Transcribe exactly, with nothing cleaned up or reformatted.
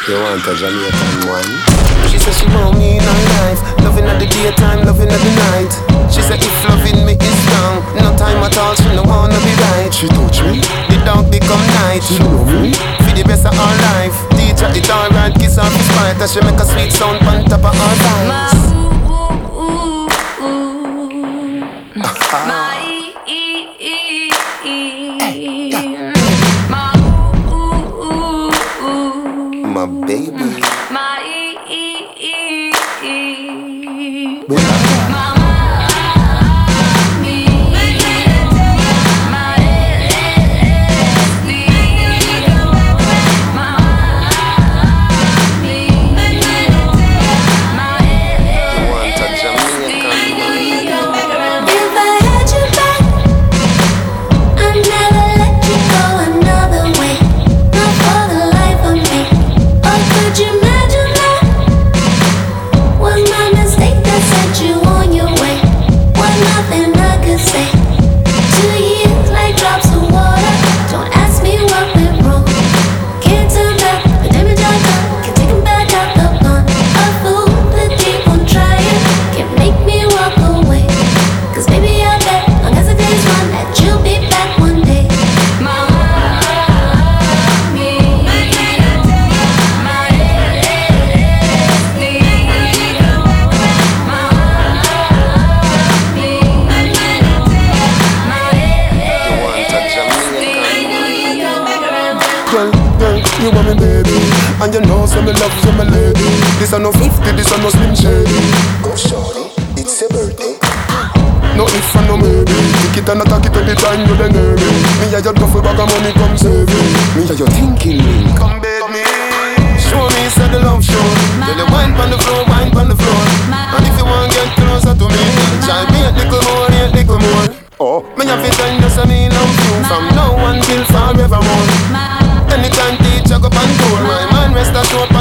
You want a Jamaican one? She said she want me in her life, loving at the daytime, loving at the night. She said if loving me is wrong, no time at all, she no wanna be right. She touch me, the dog become night. she love me. For the best of her life, teach her it alright, kiss her for spite, and she make a sweet sound on top of her thighs. My My baby. My and you know some love you my lady. This a no fifty, this a no slim shady. Go shorty, it's your birthday. No if and no maybe. Take it and attack it anytime you then hear me. Me a your duffel bag of money come save me. Me a your thinking ring. Come bed me. Show me say the love show. Tell the wine pon the floor, wine pon the floor. And if you want get closer to me, try me a little more, a little more. Oh, me a fit and just a me love you from now until forevermore. Anytime teacher go on tour, my man rest assured.